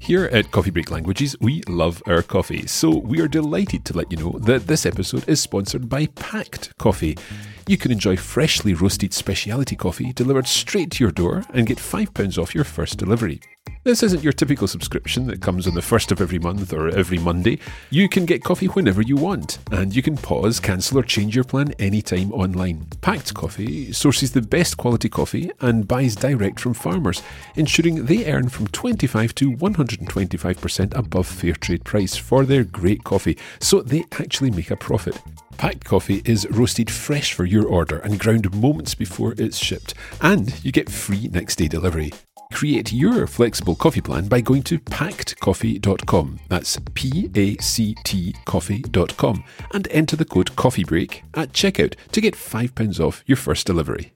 Here at Coffee Break Languages, we love our coffee, so we are delighted to let you know that this episode is sponsored by Pact Coffee. You can enjoy freshly roasted specialty coffee delivered straight to your door and get £5 off your first delivery. This isn't your typical subscription that comes on the first of every month or every Monday. You can get coffee whenever you want, and you can pause, cancel or change your plan anytime online. Pact Coffee sources the best quality coffee and buys direct from farmers, ensuring they earn from 25 to 125% above fair trade price for their great coffee, so they actually make a profit. Pact Coffee is roasted fresh for your order and ground moments before it's shipped, and you get free next day delivery. Create your flexible coffee plan by going to pactcoffee.com, that's PACT coffee.com, and enter the code COFFEEBREAK at checkout to get £5 off your first delivery.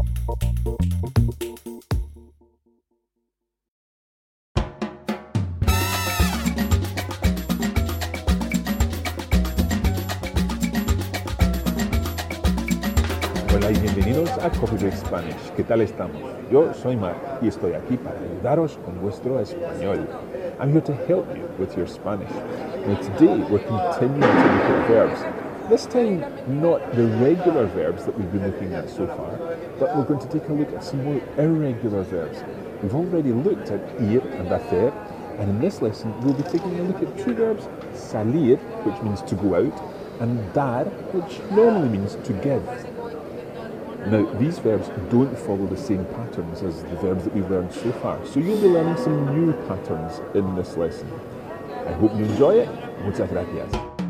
Hola y bienvenidos a Coffee Break Spanish. ¿Qué tal estamos? Yo soy Mark y estoy aquí para ayudaros con vuestro español. I'm here to help you with your Spanish. Now today we're continuing to look at verbs. This time not the regular verbs that we've been looking at so far, but we're going to take a look at some more irregular verbs. We've already looked at ir and hacer, and in this lesson we'll be taking a look at two verbs, salir, which means to go out, and dar, which normally means to give. Now, these verbs don't follow the same patterns as the verbs that we've learned so far, so you'll be learning some new patterns in this lesson. I hope you enjoy it. Muchas gracias.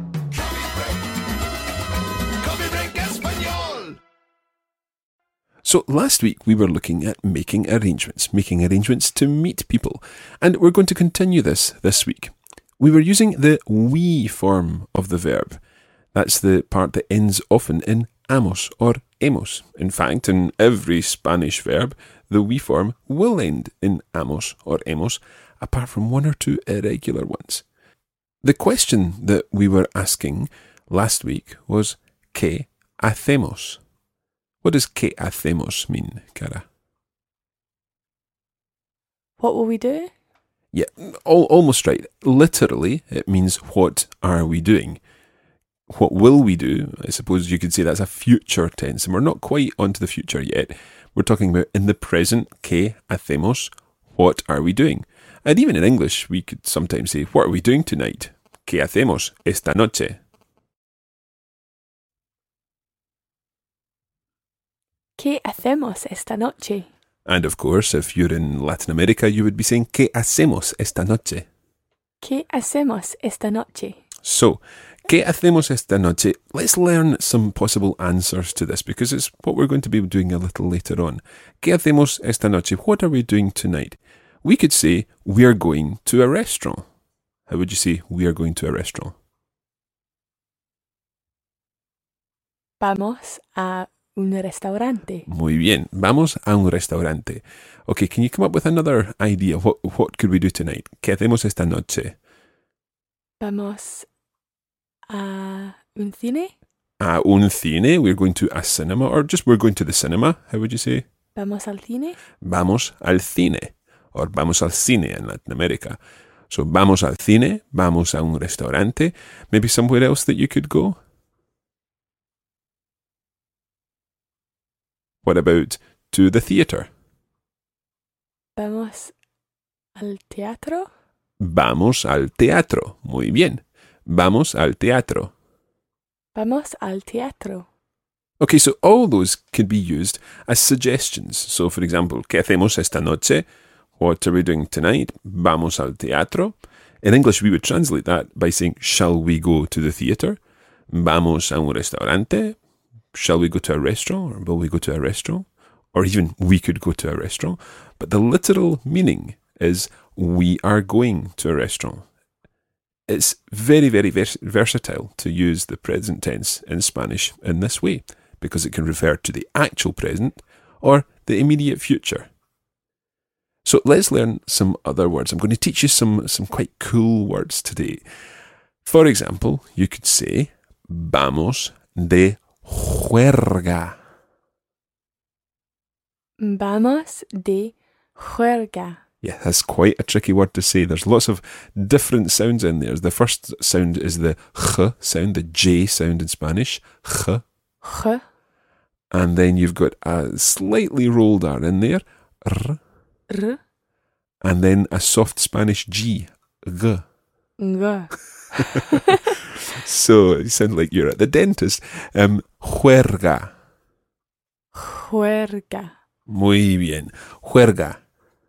So last week we were looking at making arrangements to meet people, and we're going to continue this week. We were using the we form of the verb. That's the part that ends often in amos or hemos. In fact, in every Spanish verb, the we form will end in amos or hemos, apart from one or two irregular ones. The question that we were asking last week was, ¿qué hacemos? What does ¿qué hacemos mean, Cara? What will we do? Yeah, almost right. Literally, it means what are we doing? What will we do? I suppose you could say that's a future tense, and we're not quite onto the future yet. We're talking about in the present, ¿qué hacemos? What are we doing? And even in English, we could sometimes say, what are we doing tonight? ¿Qué hacemos esta noche? ¿Qué hacemos esta noche? And of course, if you're in Latin America, you would be saying, ¿qué hacemos esta noche? ¿Qué hacemos esta noche? So, ¿qué hacemos esta noche? Let's learn some possible answers to this because it's what we're going to be doing a little later on. ¿Qué hacemos esta noche? What are we doing tonight? We could say, we are going to a restaurant. How would you say, we are going to a restaurant? Vamos a un restaurante. Muy bien. Vamos a un restaurante. Okay, can you come up with another idea? What could we do tonight? ¿Qué hacemos esta noche? Vamos a un cine. A un cine. We're going to a cinema, or just we're going to the cinema. How would you say? Vamos al cine. Vamos al cine, or vamos al cine in Latin America. So vamos al cine, vamos a un restaurante. Maybe somewhere else that you could go? What about to the theatre? Vamos al teatro. Vamos al teatro. Muy bien. Vamos al teatro. Vamos al teatro. Okay, so all those could be used as suggestions. So, for example, ¿qué hacemos esta noche? What are we doing tonight? Vamos al teatro. In English, we would translate that by saying, shall we go to the theatre? Vamos a un restaurante. Shall we go to a restaurant? Or will we go to a restaurant? Or even, we could go to a restaurant. But the literal meaning is, we are going to a restaurant. It's very, very versatile to use the present tense in Spanish in this way, because it can refer to the actual present or the immediate future. So let's learn some other words. I'm going to teach you some quite cool words today. For example, you could say, vamos de juerga. Vamos de juerga. Yeah, that's quite a tricky word to say. There's lots of different sounds in there. The first sound is the ch sound, the J sound in Spanish, ch. Ch. And then you've got a slightly rolled R in there, r. R. And then a soft Spanish G, g. G. So you sound like you're at the dentist. Juerga. Juerga. Muy bien. Juerga.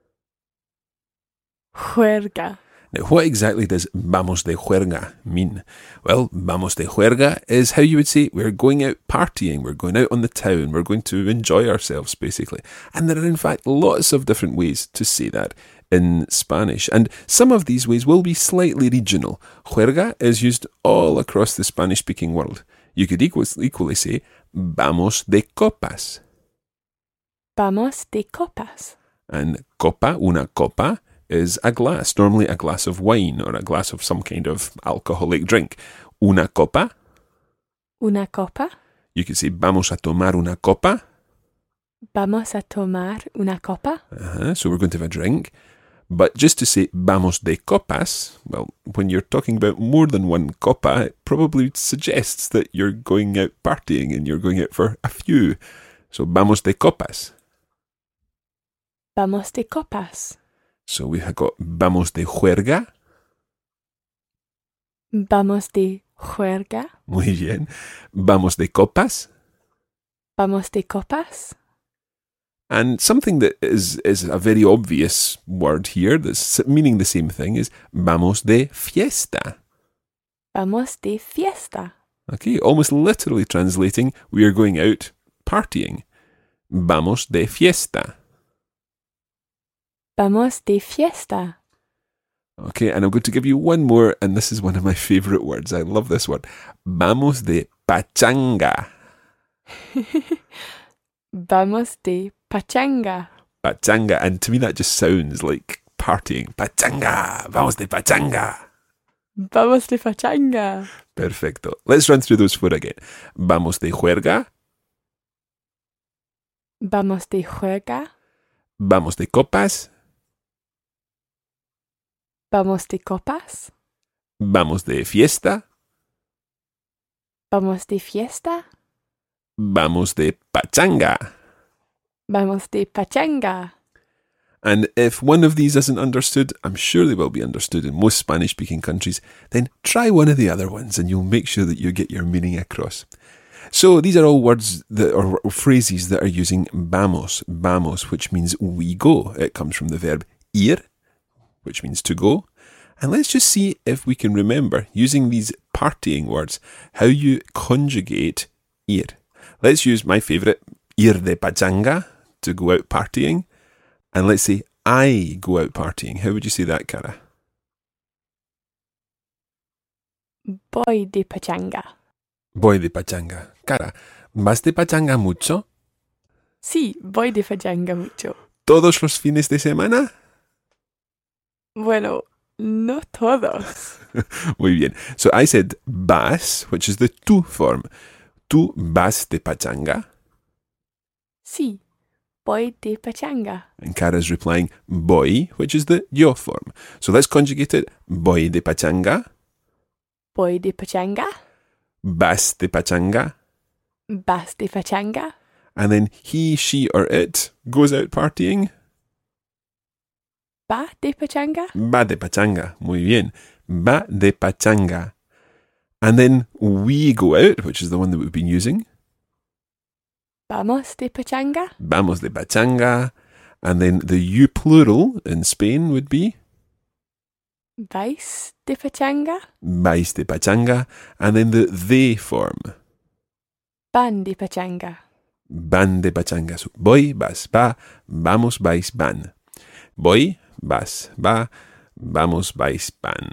Juerga. Now, what exactly does vamos de juerga mean? Well, vamos de juerga is how you would say we're going out partying, we're going out on the town, we're going to enjoy ourselves, basically. And there are, in fact, lots of different ways to say that in Spanish. And some of these ways will be slightly regional. Juerga is used all across the Spanish-speaking world. You could equally say, vamos de copas. Vamos de copas. And copa, una copa, is a glass, normally a glass of wine or a glass of some kind of alcoholic drink. Una copa. Una copa. You could say, vamos a tomar una copa. Vamos a tomar una copa. So we're going to have a drink. But just to say vamos de copas, well, when you're talking about more than one copa, it probably suggests that you're going out partying and you're going out for a few. So vamos de copas. Vamos de copas. So we have got vamos de juerga. Vamos de juerga. Muy bien. Vamos de copas. Vamos de copas. And something that is a very obvious word here that's meaning the same thing is vamos de fiesta. Vamos de fiesta. Okay, almost literally translating, we are going out partying. Vamos de fiesta. Vamos de fiesta. Okay, and I'm going to give you one more, and this is one of my favorite words. I love this word. Vamos de pachanga. Vamos de pachanga. Pachanga, and to me that just sounds like partying. Pachanga, vamos de pachanga. Vamos de pachanga. Perfecto. Let's run through those four again. Vamos de juerga. Vamos de juerga. Vamos de copas. Vamos de copas. Vamos de fiesta. Vamos de fiesta. Vamos de pachanga. Vamos de pachanga. And if one of these isn't understood, I'm sure they will be understood in most Spanish-speaking countries, then try one of the other ones and you'll make sure that you get your meaning across. So these are all words that or phrases that are using vamos, which means we go. It comes from the verb ir, which means to go. And let's just see if we can remember, using these partying words, how you conjugate ir. Let's use my favourite, ir de pachanga, to go out partying. And let's say, I go out partying. How would you say that, Cara? Voy de pachanga. Voy de pachanga. Cara, ¿vas de pachanga mucho? Sí, voy de pachanga mucho. ¿Todos los fines de semana? Bueno, no todos. Muy bien. So I said vas, which is the tú form. ¿Tú vas de pachanga? Sí, voy de pachanga. And Cara's replying voy, which is the yo form. So let's conjugate it. Voy de pachanga. Voy de pachanga. Vas de pachanga. Vas de pachanga. And then he, she, or it goes out partying. Va de pachanga. Va de pachanga. Muy bien. Va de pachanga. And then we go out, which is the one that we've been using. Vamos de pachanga. Vamos de pachanga. And then the you plural in Spain would be Vais de pachanga. vais de pachanga. And then the they form. Van de pachanga. Van de pachanga. So voy, vas, va. Vamos, vais, van. Voy, vas, va. Vamos, vais, van.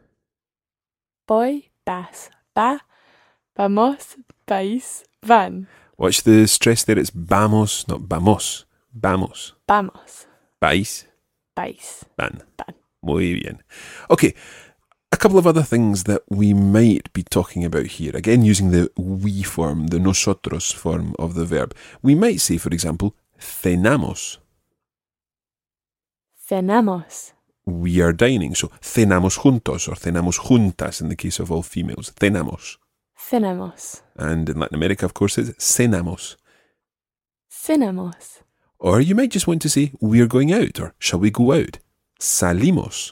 Voy, vas, va. Vamos, vais, van. Watch the stress there. It's vamos, not vamos. Vamos. Vamos. Vais, Vais. van. Van. Muy bien. Okay, a couple of other things that we might be talking about here. Again, using the we form, the nosotros form of the verb. We might say, for example, cenamos. Cenamos. We are dining. So cenamos juntos or cenamos juntas in the case of all females. Cenamos. Cenamos. And in Latin America, of course, it's cenamos. Cenamos. Or you might just want to say, we're going out, or shall we go out? Salimos.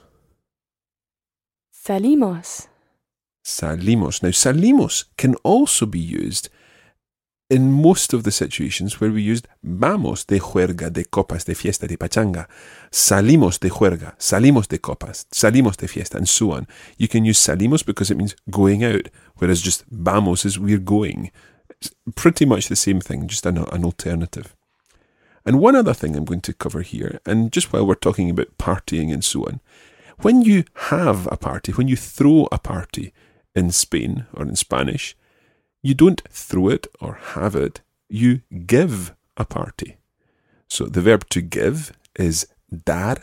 Salimos. Salimos. Now, salimos can also be used in most of the situations where we used vamos de juerga, de copas, de fiesta, de pachanga. Salimos de juerga, salimos de copas, salimos de fiesta, and so on. You can use salimos because it means going out, whereas just vamos is we're going. It's pretty much the same thing, just an alternative. And one other thing I'm going to cover here, and just while we're talking about partying and so on, when you have a party, when you throw a party in Spain or in Spanish, you don't throw it or have it, you give a party. So the verb to give is dar.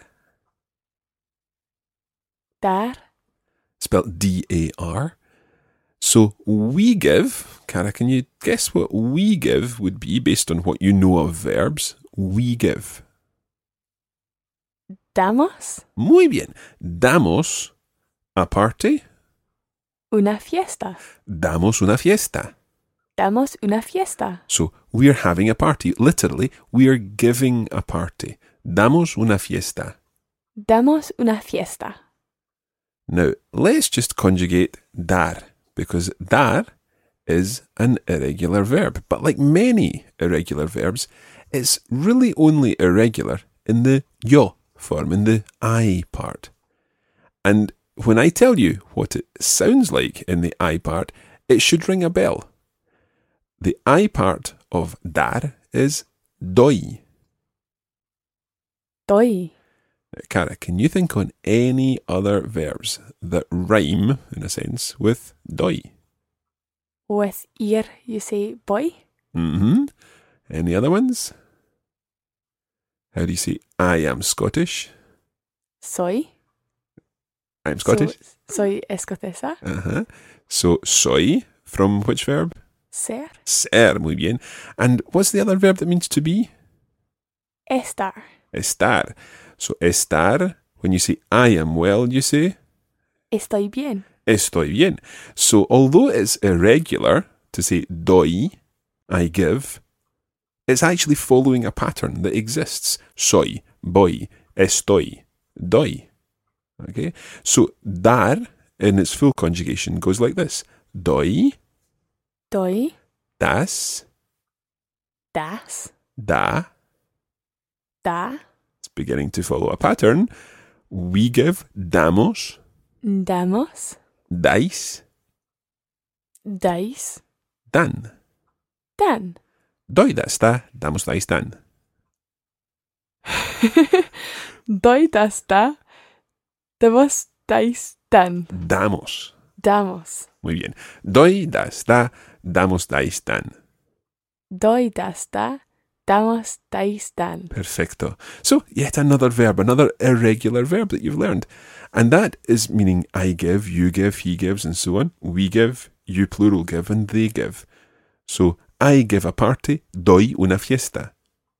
Dar. Spelled D-A-R. So we give, Cara, can you guess what we give would be based on what you know of verbs? We give. Damos. Muy bien. Damos a party. Una fiesta. Damos una fiesta. Damos una fiesta. So we're having a party. Literally, we are giving a party. Damos una fiesta. Damos una fiesta. Now, let's just conjugate dar, because dar is an irregular verb. But like many irregular verbs, it's really only irregular in the yo form, in the I part. And when I tell you what it sounds like in the I part, it should ring a bell. The I part of dar is doy. Doy. Now, Cara, can you think on any other verbs that rhyme, in a sense, with doy? With ir, you say boy. Mm-hmm. Any other ones? How do you say I am Scottish? Soy. I'm Scottish. Soy escocesa. Uh-huh. So soy, from which verb? Ser. Ser, muy bien. And what's the other verb that means to be? Estar. Estar. So estar, when you say I am well, you say? Estoy bien. Estoy bien. So although it's irregular to say doy, I give, it's actually following a pattern that exists. Soy, voy, estoy, doy. Okay? So dar, in its full conjugation, goes like this. Doy, Doy. das, Das. da. Da. It's beginning to follow a pattern. We give, damos, Damos. dais, Dais. dan. Dan. Doy, das, da, damos, dais, dan. Doy das da. Damos dais dan. Damos. Damos. Muy bien. Doy, das, da, damos, dais, dan. Doy das da. Damos dais dan. Perfecto. So, yet another verb, another irregular verb that you've learned. And that is meaning I give, you give, he gives, and so on. We give, you plural give, and they give. So, I give a party, doy una fiesta.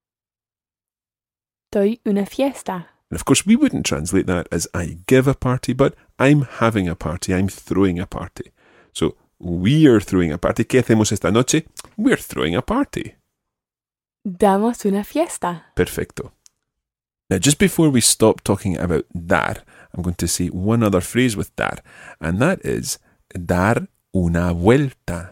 Doy una fiesta. And of course, we wouldn't translate that as I give a party, but I'm having a party, I'm throwing a party. So, we are throwing a party. ¿Qué hacemos esta noche? We're throwing a party. Damos una fiesta. Perfecto. Now, just before we stop talking about dar, I'm going to say one other phrase with dar, and that is dar una vuelta.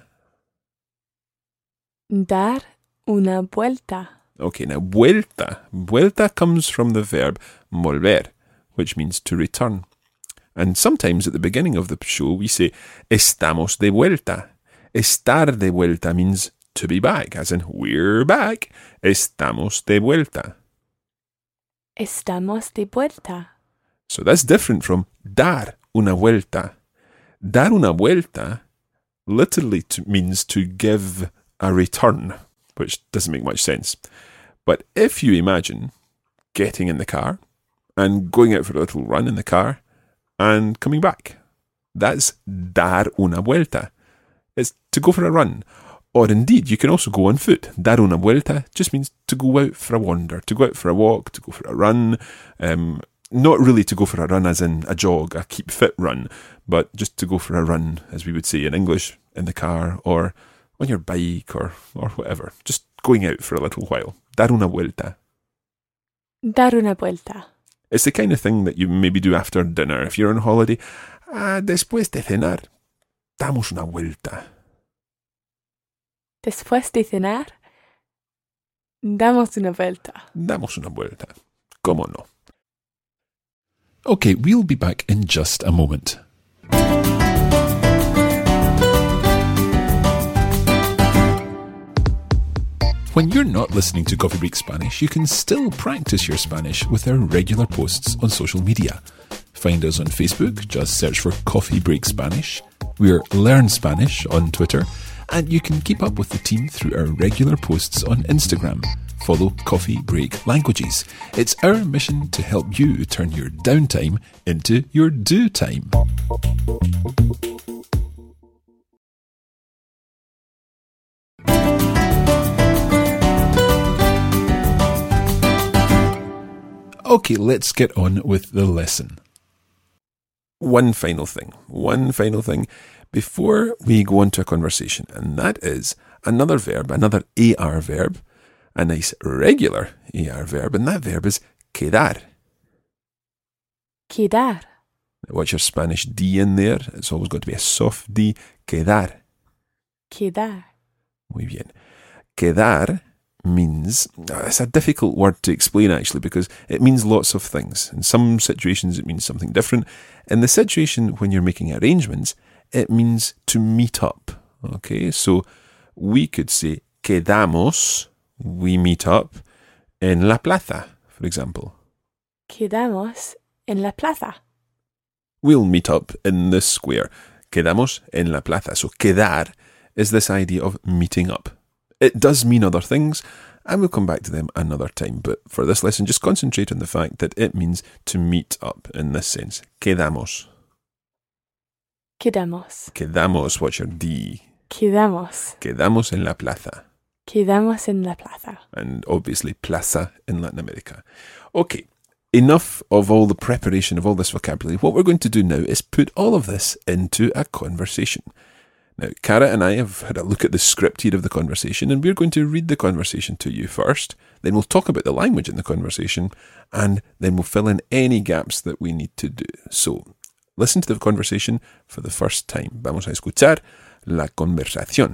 Dar una vuelta. Okay, now vuelta. Vuelta comes from the verb volver, which means to return. And sometimes at the beginning of the show we say estamos de vuelta. Estar de vuelta means to be back, as in we're back. Estamos de vuelta. Estamos de vuelta. So that's different from dar una vuelta. Dar una vuelta literally means to give a return, which doesn't make much sense. But if you imagine getting in the car and going out for a little run in the car and coming back, that's dar una vuelta. It's to go for a run. Or indeed, you can also go on foot. Dar una vuelta just means to go out for a wander, to go out for a walk, to go for a run. Not really to go for a run as in a jog, a keep fit run, but just to go for a run, as we would say in English, in the car or on your bike or whatever. Just going out for a little while. Dar una vuelta. Dar una vuelta. It's the kind of thing that you maybe do after dinner. If you're on holiday, después de cenar, damos una vuelta. Después de cenar, damos una vuelta. Damos una vuelta. ¿Cómo no? Okay, we'll be back in just a moment. When you're not listening to Coffee Break Spanish, you can still practice your Spanish with our regular posts on social media. Find us on Facebook, just search for Coffee Break Spanish. We're Learn Spanish on Twitter, and you can keep up with the team through our regular posts on Instagram. Follow Coffee Break Languages. It's our mission to help you turn your downtime into your do time. Okay, let's get on with the lesson. One final thing before we go on to a conversation, and that is another verb, another AR verb, a nice regular AR verb, and that verb is quedar. Quedar. Watch your Spanish D in there. It's always got to be a soft D. Quedar. Quedar. Muy bien. Quedar means, it's a difficult word to explain actually because it means lots of things. In some situations it means something different. In the situation when you're making arrangements, it means to meet up. Okay, so we could say quedamos, we meet up en la plaza, for example. Quedamos en la plaza. We'll meet up in the square. Quedamos en la plaza. So quedar is this idea of meeting up. It does mean other things, and we'll come back to them another time. But for this lesson, just concentrate on the fact that it means to meet up in this sense. Quedamos. Quedamos. Quedamos, what's your D? Quedamos. Quedamos en la plaza. Quedamos en la plaza. And obviously plaza in Latin America. Okay, enough of all the preparation of all this vocabulary. What we're going to do now is put all of this into a conversation. Now, Cara and I have had a look at the script here of the conversation, and we're going to read the conversation to you first. Then we'll talk about the language in the conversation, and then we'll fill in any gaps that we need to do. So, listen to the conversation for the first time. Vamos a escuchar la conversación.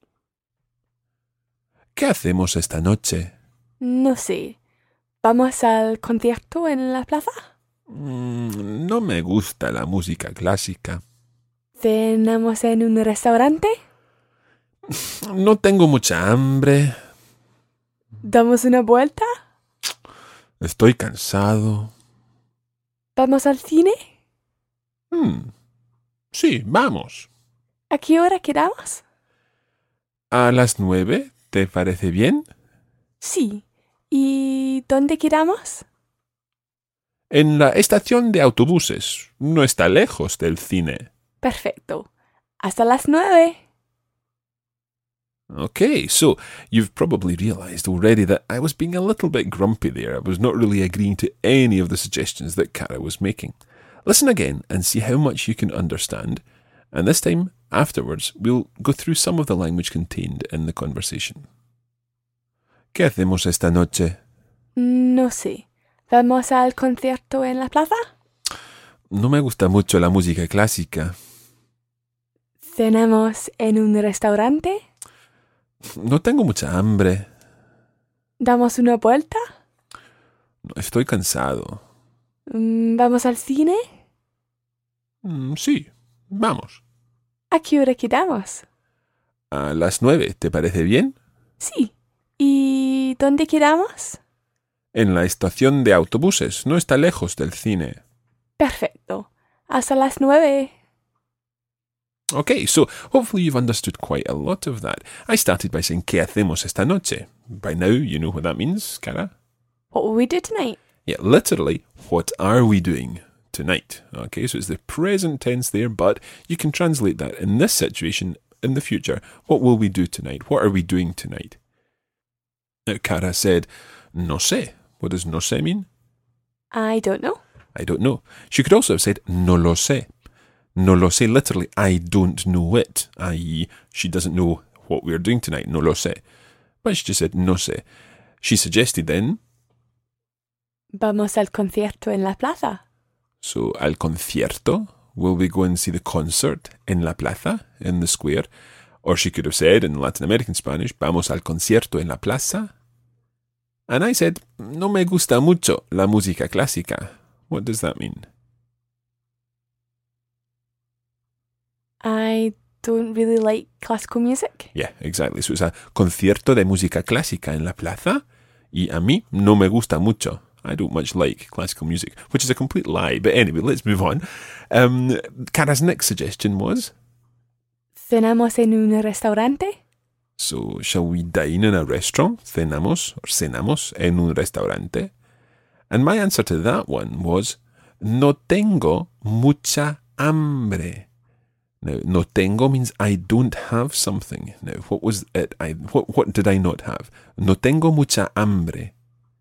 ¿Qué hacemos esta noche? No sé. ¿Vamos al concierto en la plaza? No me gusta la música clásica. ¿Cenamos en un restaurante? No tengo mucha hambre. ¿Damos una vuelta? Estoy cansado. ¿Vamos al cine? Sí, vamos. ¿A qué hora quedamos? ¿A las 9? ¿Te parece bien? Sí. ¿Y dónde quedamos? En la estación de autobuses. No está lejos del cine. Perfecto. Hasta las 9. Okay, so you've probably realised already that I was being a little bit grumpy there. I was not really agreeing to any of the suggestions that Cara was making. Listen again and see how much you can understand. And this time, afterwards, we'll go through some of the language contained in the conversation. ¿Qué hacemos esta noche? No sé. ¿Vamos al concierto en la plaza? No me gusta mucho la música clásica. ¿Cenamos en un restaurante? No tengo mucha hambre. ¿Damos una vuelta? No, estoy cansado. ¿Vamos al cine? Sí, vamos. ¿A qué hora quedamos? A las 9, ¿te parece bien? Sí. ¿Y dónde quedamos? En la estación de autobuses. No está lejos del cine. Perfecto. Hasta las 9. Okay, so hopefully you've understood quite a lot of that. I started by saying ¿Qué hacemos esta noche? By now you know what that means, Cara? What will we do tonight? Yeah, literally, what are we doing tonight? Okay, so it's the present tense there, but you can translate that in this situation in the future, what will we do tonight? What are we doing tonight? Now, Cara said, no sé. What does no sé mean? I don't know. I don't know. She could also have said, no lo sé. No lo sé, literally, I don't know it, i.e., she doesn't know what we're doing tonight, no lo sé. But she just said, no sé. She suggested then, Vamos al concierto en la plaza. so al concierto, will we go and see the concert en la plaza, in the square? Or she could have said in Latin American Spanish, vamos al concierto en la plaza. And I said, no me gusta mucho la música clásica. What does that mean? I don't really like classical music. Yeah, exactly. So it's a concierto de música clásica en la plaza. Y a mí no me gusta mucho. I don't much like classical music, which is a complete lie. But anyway, let's move on. Cara's next suggestion was, Cenamos en un restaurante. so shall we dine in a restaurant? Cenamos en un restaurante. And my answer to that one was, no tengo mucha hambre. Now, no tengo means I don't have something. Now, what was it? What did I not have? No tengo mucha hambre.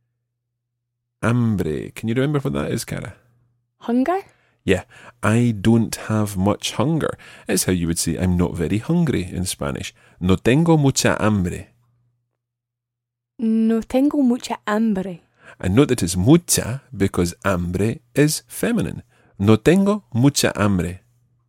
Hambre. Can you remember what that is, Cara? Hunger? Yeah, I don't have much hunger. It's how you would say I'm not very hungry in Spanish. No tengo mucha hambre. No tengo mucha hambre. And note that it's mucha because hambre is feminine. No tengo mucha hambre.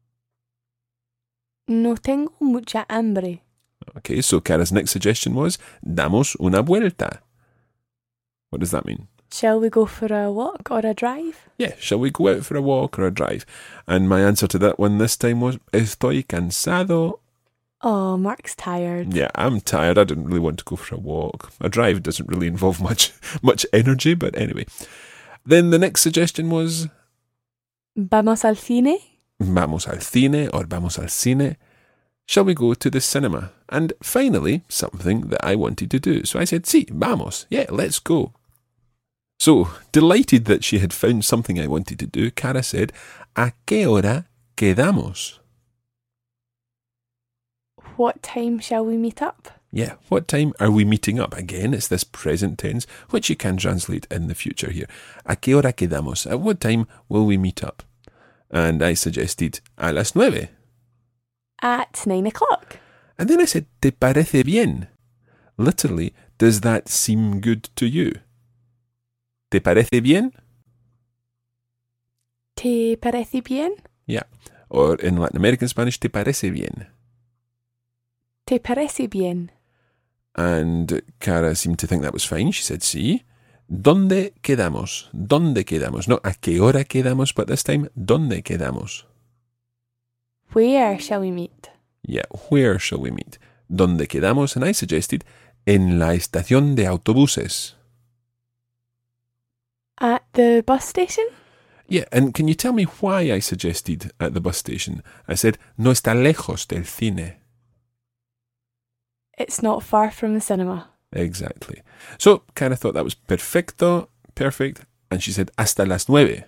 No tengo mucha hambre. Okay, so Cara's next suggestion was, damos una vuelta. What does that mean? Shall we go for a walk or a drive? Yeah, shall we go out for a walk or a drive? And my answer to that one this time was, estoy cansado. Oh, Mark's tired. Yeah, I'm tired. I didn't really want to go for a walk. A drive doesn't really involve much energy, but anyway. Then the next suggestion was, Vamos al cine? vamos al cine or vamos al cine. Shall we go to the cinema? And finally, something that I wanted to do. So I said, sí, vamos. Yeah, let's go. So, delighted that she had found something I wanted to do, Cara said, ¿a qué hora quedamos? What time shall we meet up? Yeah, what time are we meeting up? Again, it's this present tense, which you can translate in the future here. ¿A qué hora quedamos? At what time will we meet up? And I suggested, a las 9. At 9 o'clock. And then I said, ¿te parece bien? Literally, does that seem good to you? ¿Te parece bien? ¿Te parece bien? Yeah. Or in Latin American Spanish, ¿te parece bien? ¿Te parece bien? And Cara seemed to think that was fine. She said, sí. ¿Dónde quedamos? ¿Dónde quedamos? Not a qué hora quedamos, but this time, ¿dónde quedamos? Where shall we meet? Yeah, where shall we meet? ¿Dónde quedamos? And I suggested, en la estación de autobuses. At the bus station? Yeah, and can you tell me why I suggested at the bus station? I said, no está lejos del cine. It's not far from the cinema. Exactly. So, Cara thought that was perfecto, perfect, and she said, hasta las 9.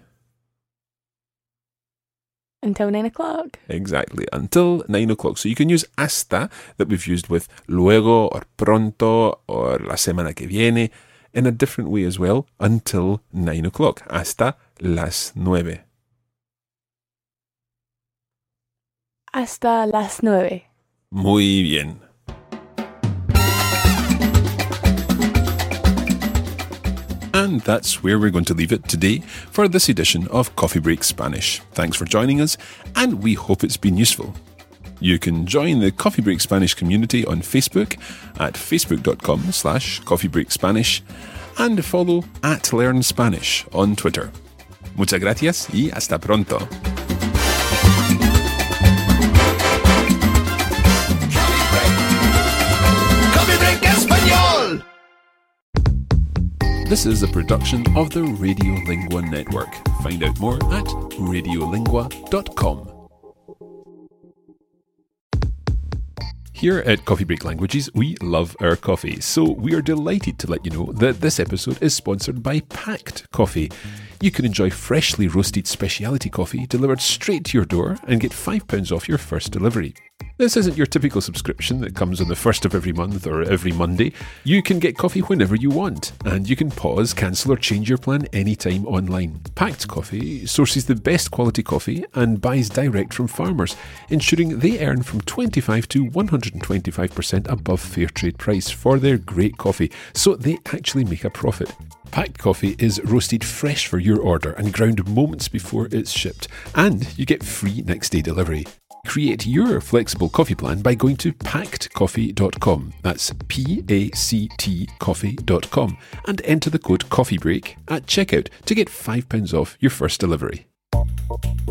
Until 9 o'clock. Exactly, until 9 o'clock. So you can use hasta, that we've used with luego, or pronto, or la semana que viene, in a different way as well, until 9 o'clock. Hasta las 9. Hasta las 9. Muy bien. And that's where we're going to leave it today for this edition of Coffee Break Spanish. Thanks for joining us, and we hope it's been useful. You can join the Coffee Break Spanish community on Facebook at facebook.com/coffeebreakspanish and follow @LearnSpanish on Twitter. Muchas gracias y hasta pronto. Coffee Break Español. This is a production of the Radiolingua Network. Find out more at radiolingua.com. Here at Coffee Break Languages, we love our coffee, so we are delighted to let you know that this episode is sponsored by Pact Coffee. You can enjoy freshly roasted specialty coffee delivered straight to your door and get £5 off your first delivery. This isn't your typical subscription that comes on the first of every month or every Monday. You can get coffee whenever you want, and you can pause, cancel or change your plan anytime online. Pact Coffee sources the best quality coffee and buys direct from farmers, ensuring they earn from 25 to 125% above fair trade price for their great coffee, so they actually make a profit. Pact Coffee is roasted fresh for your order and ground moments before it's shipped, and you get free next day delivery. Create your flexible coffee plan by going to pactcoffee.com. That's PACT coffee.com and enter the code COFFEEBREAK at checkout to get £5 off your first delivery.